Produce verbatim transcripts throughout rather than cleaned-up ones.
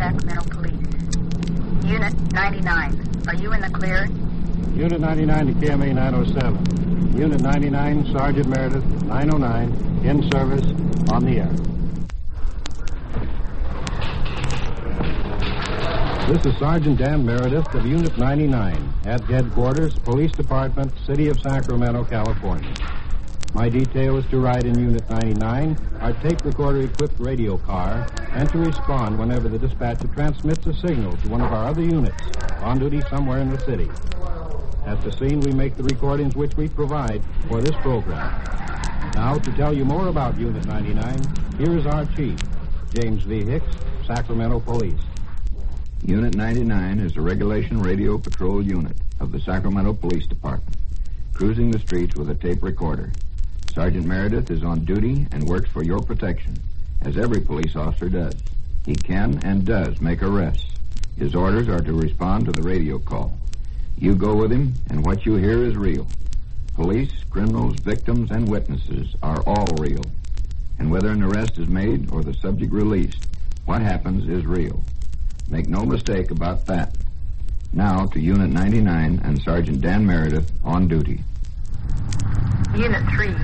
Sacramento Police. Unit ninety-nine, are you in the clear? Unit ninety-nine to K M A nine oh seven. Unit ninety-nine, Sergeant Meredith, nine oh nine, in service, on the air. This is Sergeant Dan Meredith of Unit ninety-nine at Headquarters, Police Department, City of Sacramento, California. My detail is to ride in Unit ninety-nine, our tape recorder-equipped radio car, and to respond whenever the dispatcher transmits a signal to one of our other units on duty somewhere in the city. At the scene, we make the recordings which we provide for this program. Now, to tell you more about Unit ninety-nine, here is our chief, James V. Hicks, Sacramento Police. Unit ninety-nine is a regulation radio patrol unit of the Sacramento Police Department, cruising the streets with a tape recorder. Sergeant Meredith is on duty and works for your protection, as every police officer does. He can and does make arrests. His orders are to respond to the radio call. You go with him, and what you hear is real. Police, criminals, victims, and witnesses are all real. And whether an arrest is made or the subject released, what happens is real. Make no mistake about that. Now to Unit ninety-nine and Sergeant Dan Meredith on duty. Unit three.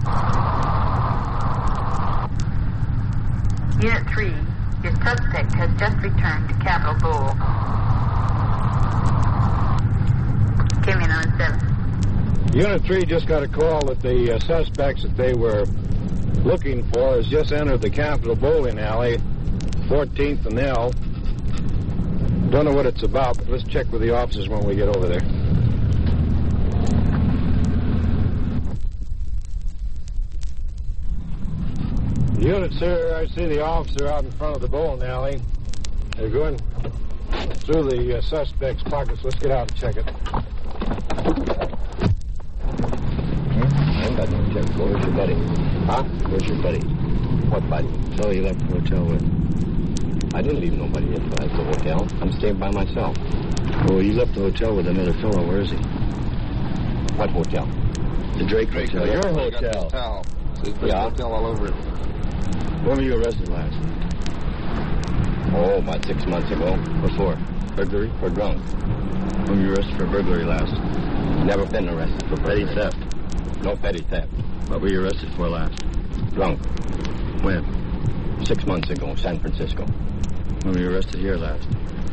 Unit three, your suspect has just returned to Capitol Bowl. Give me nine seven. Unit three just got a call that the uh, suspects that they were looking for has just entered the Capitol Bowling Alley, fourteenth and L. Don't know what it's about, but let's check with the officers when we get over there. Unit, sir, I see the officer out in front of the bowling alley. They're going through the uh, suspect's pockets. Let's get out and check it. I ain't got no check. Where's your buddy? Huh? Where's your buddy? What buddy? So you left the hotel with. I didn't leave nobody at the hotel. I'm staying by myself. Oh, you left the hotel with another fellow. Where is he? What hotel? The Drake, Drake Hotel. Your hotel. hotel. See, yeah. hotel all over it. When were you arrested last? Oh, about six months ago. What for? Burglary? For drunk. When were you arrested for burglary last? Never been arrested for Petty burglary. theft? No petty theft. What were you arrested for last? Drunk. When? Six months ago, San Francisco. When were you arrested here last?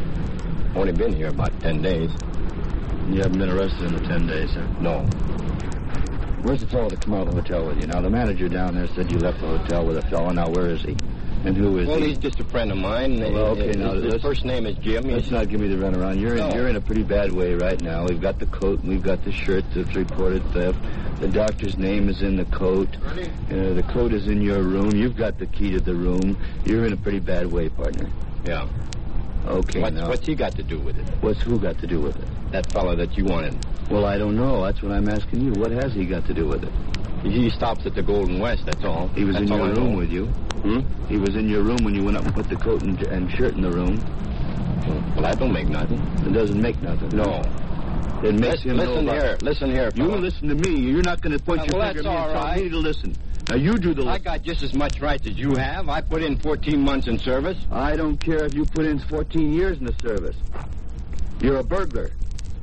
Only been here about ten days. You haven't been arrested in the ten days, huh? No. Where's the fellow that came out of the hotel with you? Now, the manager down there said you left the hotel with a fellow. Now, where is he? And who is well, he? Well, he's just a friend of mine. Well, okay, his, now, his let's, first name is Jim. Let's he's, not give me the runaround. You're in, no. you're in a pretty bad way right now. We've got the coat and we've got the shirt that's reported theft. The doctor's name is in the coat. Uh, the coat is in your room. You've got the key to the room. You're in a pretty bad way, partner. Yeah. Okay, what's, now. What's he got to do with it? What's who got to do with it? That fellow that you wanted. Well, I don't know. That's what I'm asking you. What has he got to do with it? He stops at the Golden West, that's all. He was that's in your room know. with you. Hmm? He was in your room when you went up and put the coat and, and shirt in the room. Well, that don't make nothing. It doesn't make nothing. No. It makes listen, him listen know here. about... Listen here, You fella. listen to me. You're not going to point Uh, your well, finger at that's me and all tell right. me to listen. Now, you do the I listening. got just as much rights as you have. I put in fourteen months in service. I don't care if you put in fourteen years in the service. You're a burglar.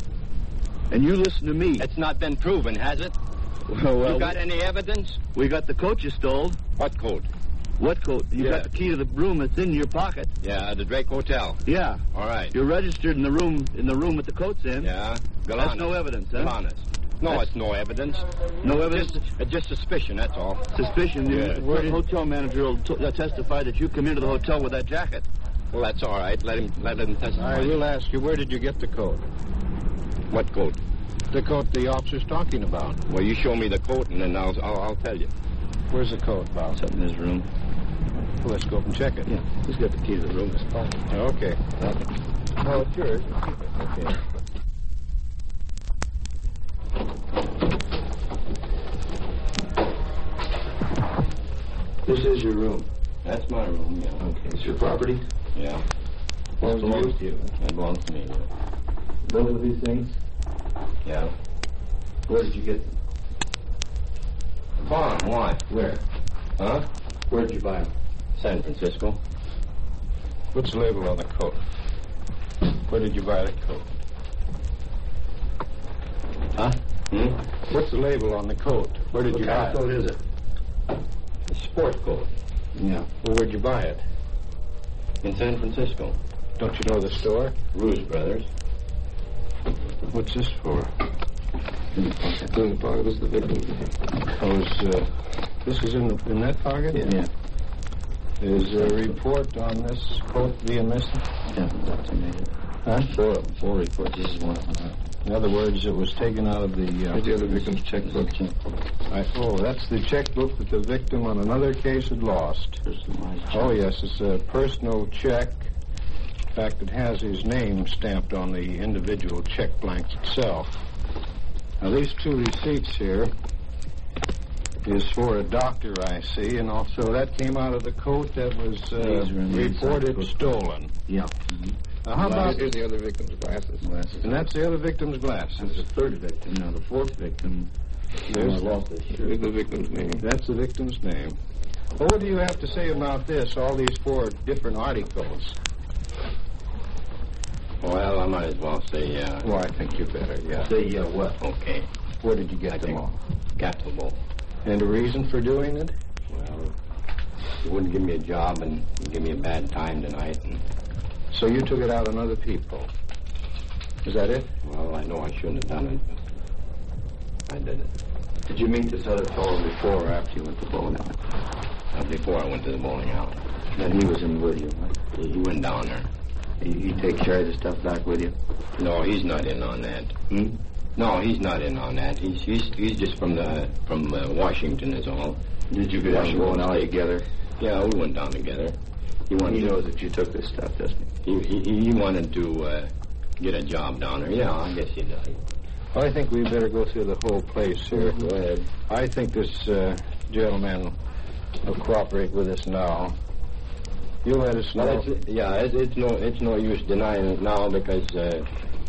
And you listen to me. It's not been proven, has it? Well, well, you got any evidence? We got the coat you stole. What coat? What coat? You Yeah. got the key to the room that's in your pocket. Yeah, the Drake Hotel. Yeah. All right. You're registered in the room in the room with the coat's in. Yeah. Go That's honest. no evidence, huh? Go honest. No, That's- it's no evidence. No evidence? Just, it's just suspicion, that's all. Suspicion. Yeah. The where hotel manager will t- uh, testify that you come into the hotel with that jacket. Well, that's all right. Let him let him testify. I will ask you, where did you get the coat? What coat? The coat the officer's talking about. Well, you show me the coat, and then I'll I'll, I'll tell you. Where's the coat, Bob? It's up in his room. Well, let's go up and check it. Yeah. He's got the key to the room in his pocket. Okay. Oh, it's yours. Okay. This is your room. That's my room, yeah. Okay. It's your property? Yeah. Belongs to belongs to you? you. It belongs to me, yeah. Both of these things? Yeah. Where did you get them? Farm, why? Where? Huh? Where did you buy them? San Francisco. What's the label on the coat? Where did you buy the coat? Huh? Hmm? What's the label on the coat? Where did What you kind buy of it? coat is it? A sport coat. Yeah. Well, where'd you buy it? In San Francisco. Don't you know the store? Ruse Brothers. What's this for? In the pocket was the victim. Oh, is, uh, this is in, the, in that pocket? Yeah. Is a report on this coat being missing? Yeah, that's amazing. Huh? Four, four reports. This is one of them. In other words, it was taken out of the... Uh, The other victim's checkbook. I, oh, that's the checkbook that the victim on another case had lost. Oh, yes, it's a personal check. In fact, it has his name stamped on the individual check blanks itself. Now, these two receipts here is for a doctor, I see, and also that came out of the coat that was uh, reported stolen. Yeah. Mm-hmm. Now, how about... Here's the other victim's glasses. glasses. And that's the other victim's glasses. That's the third victim. Now, the fourth victim... There's, lost his shirt. Here's the victim's name. That's the victim's name. Well, what do you have to say about this, all these four different articles? Well, I might as well say, uh... Well, I think you better, yeah. Say, uh, what? Okay. Where did you get I them all? Got them all. And a reason for doing it? Well, he wouldn't give me a job and give me a bad time tonight. And, so you took it out on other people. Is that it? well, I know I shouldn't have done it, but I did it. Did you meet this other fellow before or after you went to the bowling alley? Uh, before I went to the bowling alley. And he was in with you, huh? He, he went down there. He, he take care of the stuff back with you? No, he's not in on that. Hmm? No, he's not in on that. He's he's he's just from the from uh, Washington is all. Did you go down to the bowling alley together? Yeah, we went down together. He wanted. He to, knows that you took this stuff, doesn't he? He he, he wanted to uh, get a job down there. Yeah, I guess he does. Well, I think we better go through the whole place here. Go ahead. I think this uh, gentleman will cooperate with us now. You'll let us know. Well, it's, yeah, it's, it's no it's no use denying it now because uh,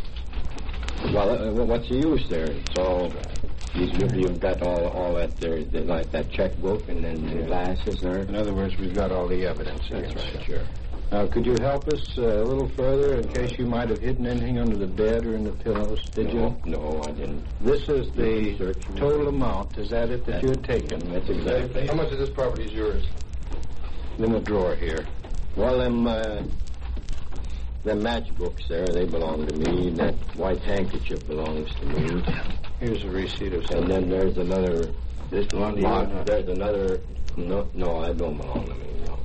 well, uh, what's the use there? It's all you've, you've got all all that there, like that checkbook and then the glasses there. In other words, we've got all the evidence. That's against right, you. sure. Now, could you help us uh, a little further in case you might have hidden anything under the bed or in the pillows? Did no, you? No, I didn't. This is the total amount. Is that it that, that you had taken? That's exactly. How much of this property is yours? In the drawer here. Well, them, uh, them matchbooks there, they belong to me. That white handkerchief belongs to me. Here's a receipt of And something. then there's another... This belong to you? box. or not? There's another... No, no, I don't belong to me, no.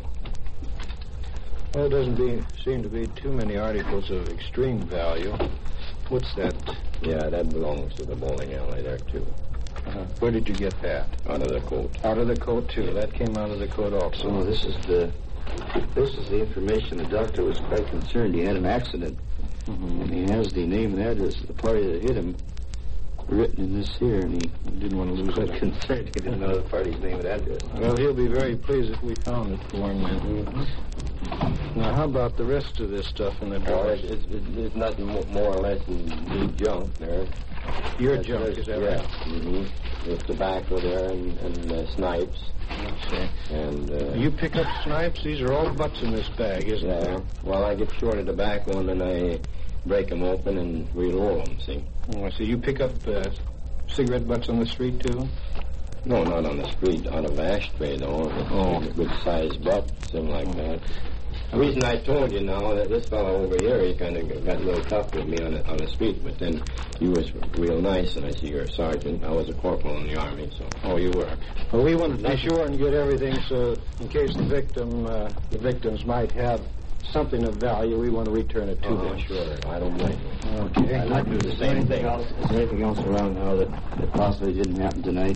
Well, it doesn't be, seem to be too many articles of extreme value. What's that? Yeah, that belongs to the bowling alley there, too. Uh, where did you get that? Out of the coat. Out of the coat, too. That came out of the coat also. Oh, this is the... This is the information. The doctor was quite concerned. He had an accident. Mm-hmm. And he has the name and address of the party that hit him written in this here, and he Didn't want to lose was it. concerned. He didn't know the party's name and address. Well, he'll be very pleased if we found it for him then. Now, how about the rest of this stuff in the Well, drawers? it's, it's, it's, it's nothing mo- more or less than neat junk there. Your That's- junk, there's- is that yeah. right? Mm-hmm. There's tobacco there and, and uh, snipes. Okay. And, uh, You pick up snipes? These are all butts in this bag, isn't yeah. there? Well, I get short of tobacco and then I break them open and re-roll them, see? Oh, I see. You pick up uh, cigarette butts on the street, too? No, not on the street, on a ashtray, though. Oh. A good-sized butt, something like that. The reason I told you now that this fellow over here, he kind of got a little tough with me on the, on the street, but then he was real nice, and I see you're a sergeant. I was a corporal in the Army, so... Oh, you were. Well, we wanted to be sure and get everything so in case the victim, uh, the victims might have something of value, we want to return it to Oh, them. sure. I don't blame you. Okay. I'd like to do the same thing. Else, is there anything else around now that, that possibly didn't happen tonight?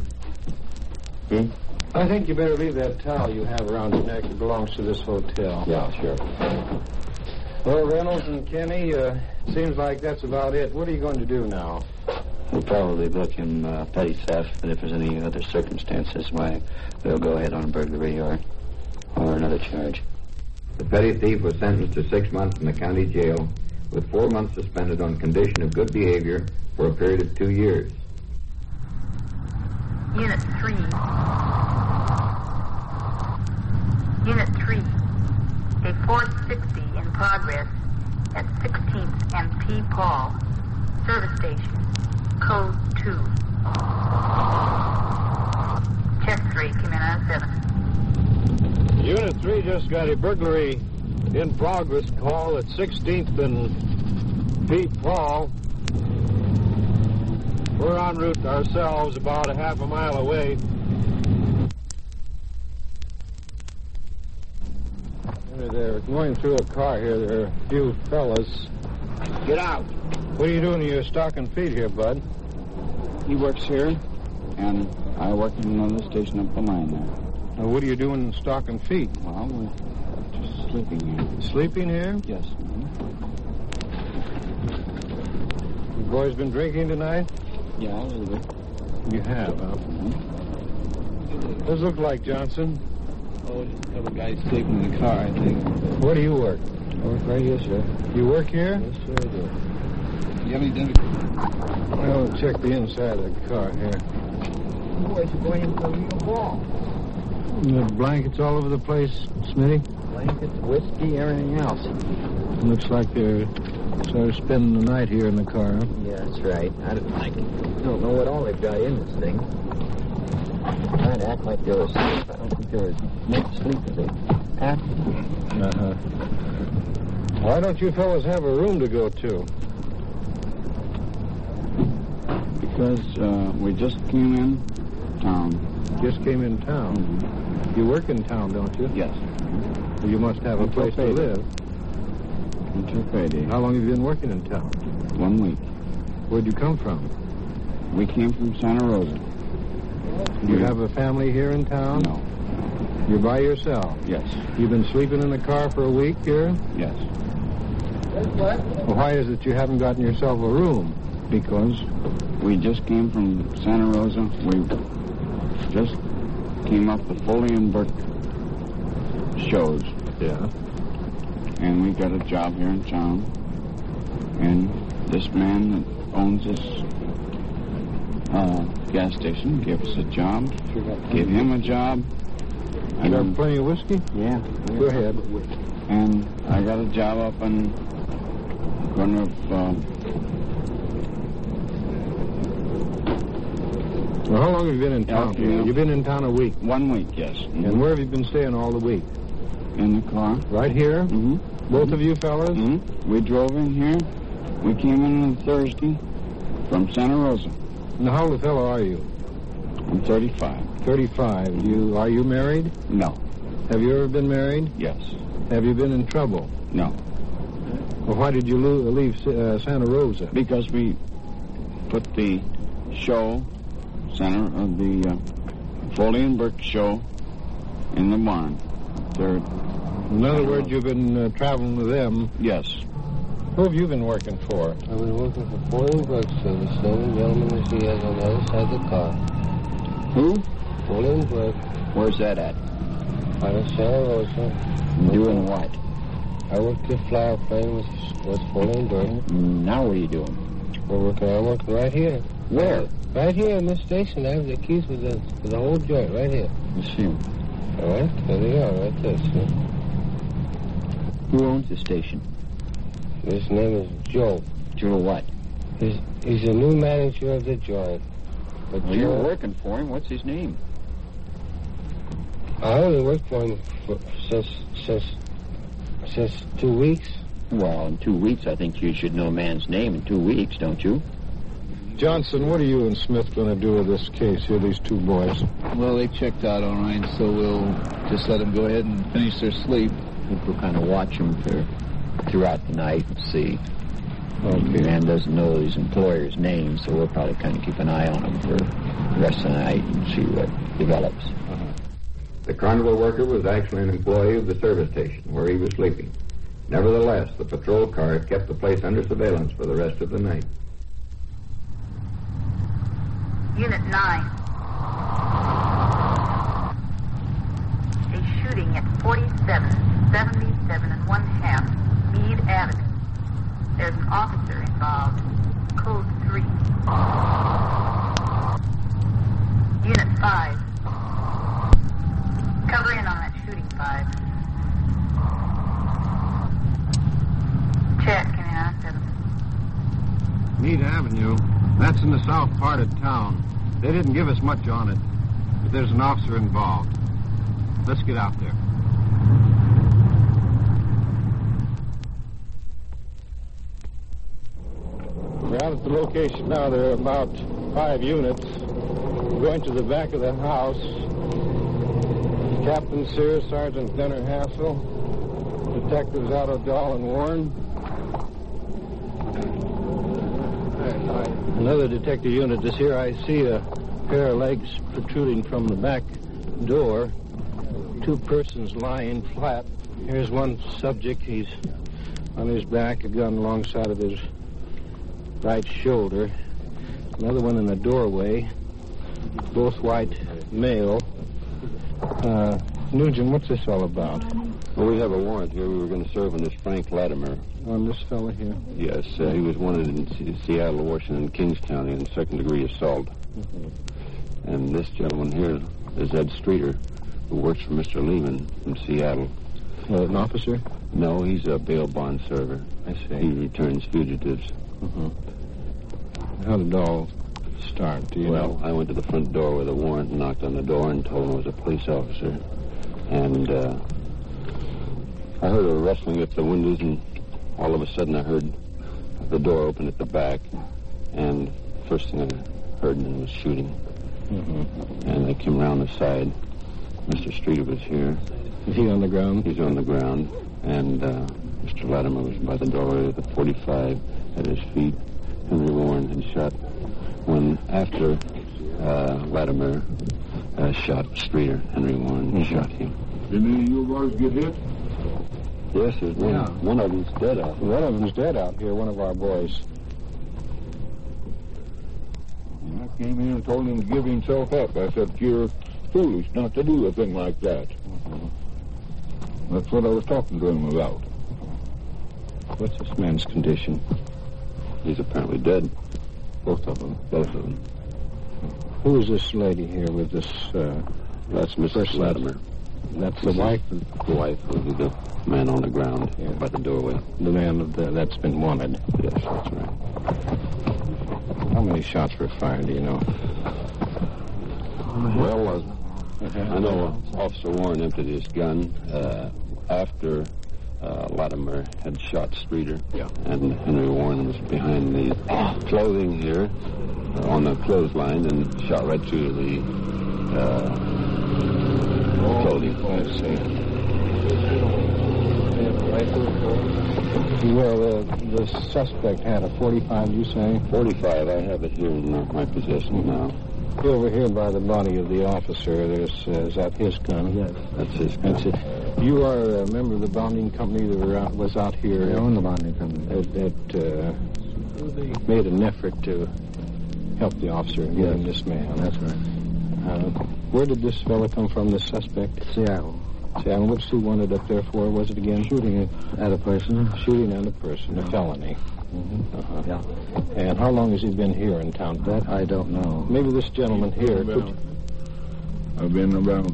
Hmm? I think you better leave that towel you have around your neck. It belongs to this hotel. Yeah, sure. Well, Reynolds and Kenny, uh, seems like that's about it. What are you going to do now? We'll probably book him uh, petty theft, but if there's any other circumstances, why, we'll go ahead on burglary or, or another charge. The petty thief was sentenced to six months in the county jail with four months suspended on condition of good behavior for a period of two years. Unit three. Unit three. A Ford sixty progress at sixteenth and P. Paul, service station, code two. Check three, come in on seven. Unit three just got a burglary in progress call at sixteenth and P. Paul. We're en route ourselves, about a half a mile away. They're going through a car here. There are a few fellas. Get out. What are you doing to your stocking feet here, Bud? He works here, and I work in another station up the line there. Now, what are you doing in stocking feet? Well, we're just sleeping here. Sleeping here? Yes. You boys been drinking tonight? Yeah, a little bit. You have, huh? Mm-hmm. What does it look like, Johnson? Oh, just a couple guys sleeping in the car, I think. Where do you work? I work right here, sir. You work here? Yes, sir, I do. You have any identification? Well, check the inside of the car here. Boys are going into a real ball. The blankets all over the place, Smitty? Blankets, whiskey, everything else. Looks like they're sort of spending the night here in the car, huh? Yeah, that's right. I don't like it. I don't know what all they've got in this thing. Trying to act like they're asleep. I don't think they're as much asleep as they act. Uh-huh. Why don't you fellas have a room to go to? Because uh, we just came in town. Just came in town. Mm-hmm. You work in town, don't you? Yes. Well, you must have a Until place to payday. live. Until payday. How long have you been working in town? One week. Where'd you come from? We came from Santa Rosa. Do you have a family here in town? No. You're by yourself? Yes. You've been sleeping in the car for a week here? Yes. Well, why is it you haven't gotten yourself a room? Because we just came from Santa Rosa. We just came up the Foley and Burke shows. Yeah. And we got a job here in town. And this man that owns this uh, gas station gave us a job. Gave him a job. You got plenty of whiskey? Yeah. Go ahead. And I got a job up in the corner of... Uh, Well, how long have you been in town? Elkview. You've been in town a week. one week, yes. Mm-hmm. And where have you been staying all the week? In the car. Right here? Mm-hmm. Both of you fellas? Mm-hmm. We drove in here. We came in on Thursday from Santa Rosa. Now, how old a fellow are you? I'm thirty-five. thirty-five. You Are you married? No. Have you ever been married? Yes. Have you been in trouble? No. Well, why did you lo- leave uh, Santa Rosa? Because we put the show, Center of the uh, Foley and Burke show, in the barn. Third. In other words, you've been uh, traveling with them. Yes. Who have you been working for? I've been working for Foley and Burke, sir. The same gentleman as he has on the other side of the car. Who? Foley and Burke, Where's that at? out of Santa Rosa. Doing what? I worked the flower plane with, with Foley and Burke. Now what are you doing? We're working, I'm working right here. Where? Right here in this station. I have the keys with the, with the whole joint right here. Let's see. All right, there they are, right there, sir. Who owns the station? His name is Joe. Joe what? He's, he's the new manager of the joint. But Well, Joe, you're working for him. What's his name? I only worked for him for, since, since, since two weeks. Well, in two weeks, I think you should know a man's name in two weeks, don't you? Johnson, what are you and Smith going to do with this case here, these two boys? Well, they checked out all right, so we'll just let them go ahead and finish their sleep. I think we'll kind of watch them for throughout the night and see. Okay. The man doesn't know his employer's name, so we'll probably kind of keep an eye on him for the rest of the night and see what develops. The carnival worker was actually an employee of the service station where he was sleeping. Nevertheless, the patrol car kept the place under surveillance for the rest of the night. Unit nine. A shooting at forty-seven, seventy-seven and one half Meade Avenue. There's an officer involved. Code three. Unit five. Cover in on that shooting, five. Meade Avenue. That's in the south part of town. They didn't give us much on it, but there's an officer involved. Let's get out there. We're out at the location now. There are about five units. We're going to the back of the house. Captain Sears, Sergeant Gunnar Hassel, Detectives Otto Dahl and Warren. Another detective unit is here. I see a pair of legs protruding from the back door. Two persons lying flat. Here's one subject. He's on his back, a gun alongside of his right shoulder. Another one in the doorway. Both white male. Uh, Nugent, what's this all about? Well, we have a warrant here. We were going to serve on this Frank Latimer. On this fella here? Yes, uh, he was wanted in C- Seattle, Washington, Kings County in second-degree assault. Mm-hmm. And this gentleman here is Ed Streeter, who works for Mister Lehman from Seattle. Uh, an officer? No, he's a bail bond server. I see. He returns fugitives. Mm-hmm. How did it all start? Do you well, know? I went to the front door with a warrant and knocked on the door and told him I was a police officer. And uh, I heard a rustling at the windows, and all of a sudden I heard the door open at the back. And first thing I heard was shooting. Mm-hmm. And they came around the side. Mister Streeter was here. Is he on the ground? He's on the ground. And uh, Mister Latimer was by the doorway with a forty-five at his feet. Henry Warren had shot when after uh, Latimer uh, shot Streeter, Henry Warren mm-hmm. shot him. Did any of you boys get hit? Yes, there's one. Yeah. One of them's dead out. One of them's dead out here, one of our boys. I came in and told him to give himself up. I said, you're foolish not to do a thing like that. Mm-hmm. That's what I was talking to him about. What's this man's condition? He's apparently dead. Both of them? Both of them. Who is this lady here with this... Uh, That's Missus Latimer. That's the wife? The wife of the man on the ground yeah. by the doorway. The man of the, that's been wanted? Yes, that's right. How many shots were fired, do you know? Well, uh, I know Officer Warren emptied his gun uh, after uh, Latimer had shot Streeter. Yeah. And Henry Warren was behind the clothing here, uh, on the clothesline, and shot right through the uh, clothing. I see. Well, uh, the suspect had a forty-five, you say? forty-five, I have it here in my possession now. Over here by the body of the officer, there's, uh, is that his gun? Yes. That's his gun. That's it. You are a member of the bonding company that were out, was out here. I own the bonding company. That, that uh, made an effort to help the officer in getting yes. this man. That's right. Uh, where did this fellow come from, this suspect? Seattle. Seattle. What's he wanted up there for? Was it again? Shooting at a person. Shooting at a person, yeah. A felony. Mm-hmm. Uh-huh. Yeah. And how long has he been here in town? That I don't know. Maybe this gentleman here I've could... been, I've been about,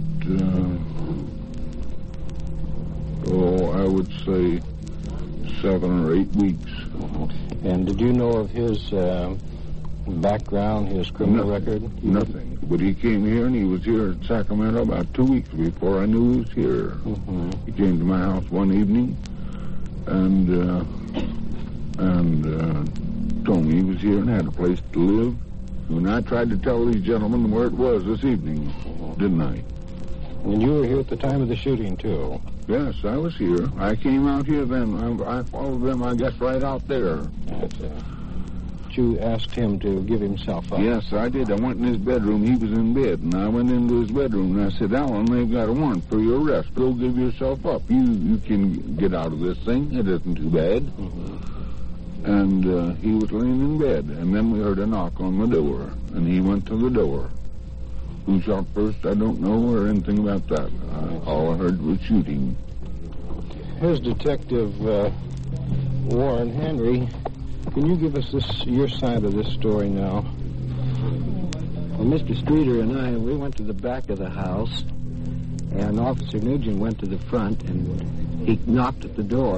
uh, oh, I would say seven or eight weeks. Uh-huh. And did you know of his uh, background, his criminal nothing, record? Nothing. But he came here, and he was here at Sacramento about two weeks before I knew he was here. Mm-hmm. He came to my house one evening, and... Uh, and uh, told me he was here and had a place to live. And I tried to tell these gentlemen where it was this evening, didn't I? And you were here at the time of the shooting, too? Yes, I was here. I came out here then. I, I followed them, I guess, right out there. That's it. You asked him to give himself up? Yes, I did. I went in his bedroom. He was in bed, and I went into his bedroom, and I said, Alan, they've got a warrant for your arrest. Go give yourself up. You you can get out of this thing. It isn't too bad. Mm-hmm. And uh, he was laying in bed, and then we heard a knock on the door, and he went to the door. Who shot first, I don't know, or anything about that. Uh, all I heard was shooting. Here's Detective uh, Warren Henry. Can you give us this your side of this story now? Well, Mister Streeter and I, we went to the back of the house, and Officer Nugent went to the front, and he knocked at the door.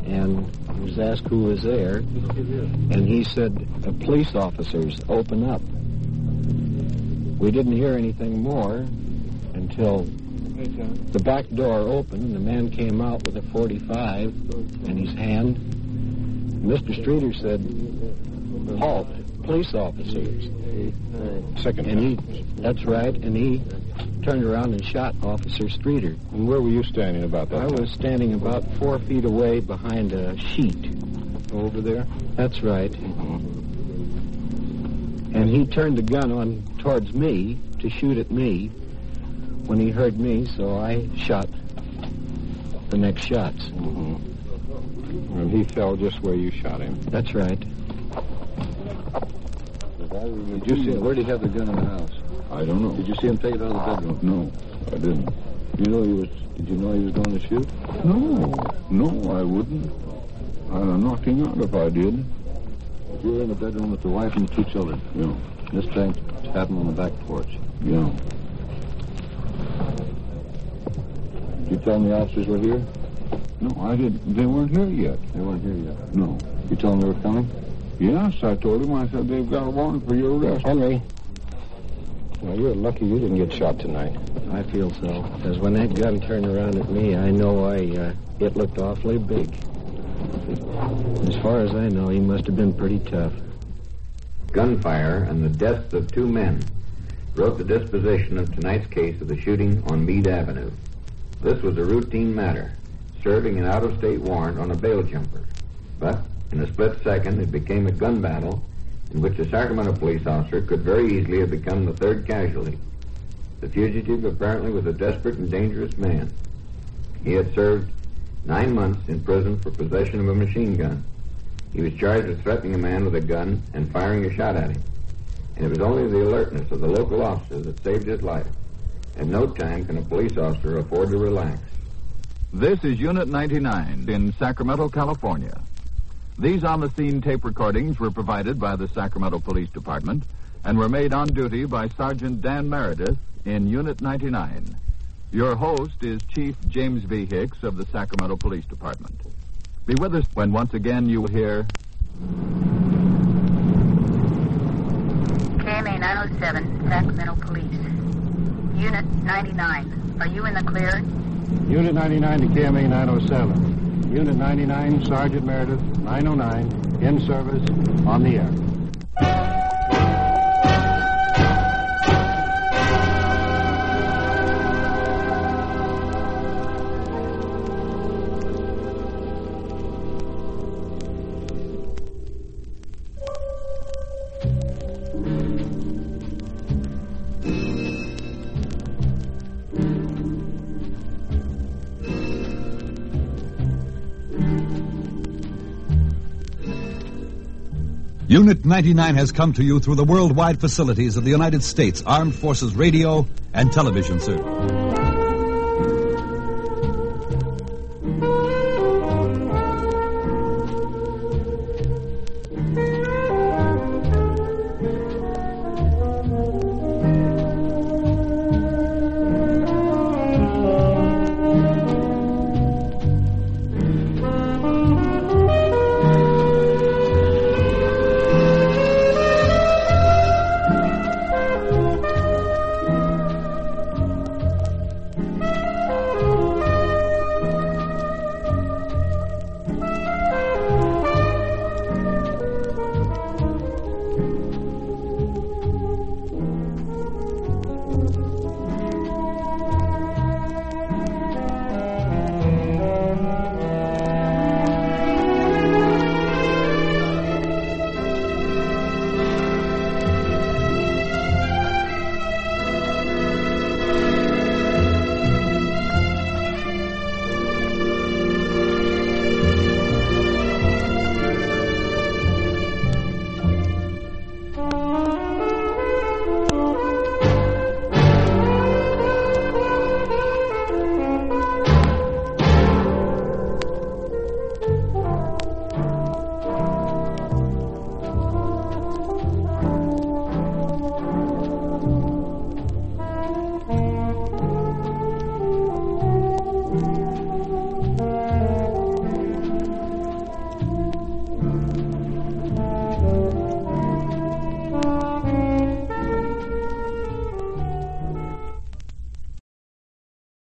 and he was asked who was there, and he said, uh, police officers, open up. We didn't hear anything more until the back door opened, and the man came out with a forty-five in his hand. Mister Streeter said, halt, police officers. Second. And he, that's right, and he turned around and shot Officer Streeter. And where were you standing about that I time? was standing about four feet away behind a sheet. Over there? That's right. Mm-hmm. And he turned the gun on towards me to shoot at me when he heard me, so I shot the next shots. Mm-hmm. And he fell just where you shot him. That's right. Did you see him? Where did he have the gun in the house? I don't know. Did you see him take it out of the bedroom? No, I didn't. You know he was. Did you know he was going to shoot? No, no, I wouldn't. I'd have knocked him out if I did. You were in the bedroom with the wife and the two children. Yeah. This thing happened on the back porch. Yeah. Did you tell them the officers were here? No, I didn't. They weren't here yet. They weren't here yet. No. You told them they were coming? Yes, I told him. I said, they've got a warrant for your arrest. Henry, well, you're lucky you didn't get shot tonight. I feel so. Because when that gun turned around at me, I know I uh, it looked awfully big. As far as I know, he must have been pretty tough. Gunfire and the deaths of two men wrote the disposition of tonight's case of the shooting on Meade Avenue. This was a routine matter, serving an out-of-state warrant on a bail jumper. But in a split second, it became a gun battle in which a Sacramento police officer could very easily have become the third casualty. The fugitive apparently was a desperate and dangerous man. He had served nine months in prison for possession of a machine gun. He was charged with threatening a man with a gun and firing a shot at him. And it was only the alertness of the local officer that saved his life. At no time can a police officer afford to relax. This is Unit ninety-nine in Sacramento, California. These on-the-scene tape recordings were provided by the Sacramento Police Department and were made on duty by Sergeant Dan Meredith in Unit ninety-nine. Your host is Chief James V. Hicks of the Sacramento Police Department. Be with us when once again you will hear... K M A nine oh seven, Sacramento Police. Unit ninety-nine, are you in the clear? Unit ninety-nine to K M A nine oh seven. Unit ninety-nine, Sergeant Meredith, nine oh nine, in service, on the air. Unit ninety-nine has come to you through the worldwide facilities of the United States Armed Forces Radio and Television Service.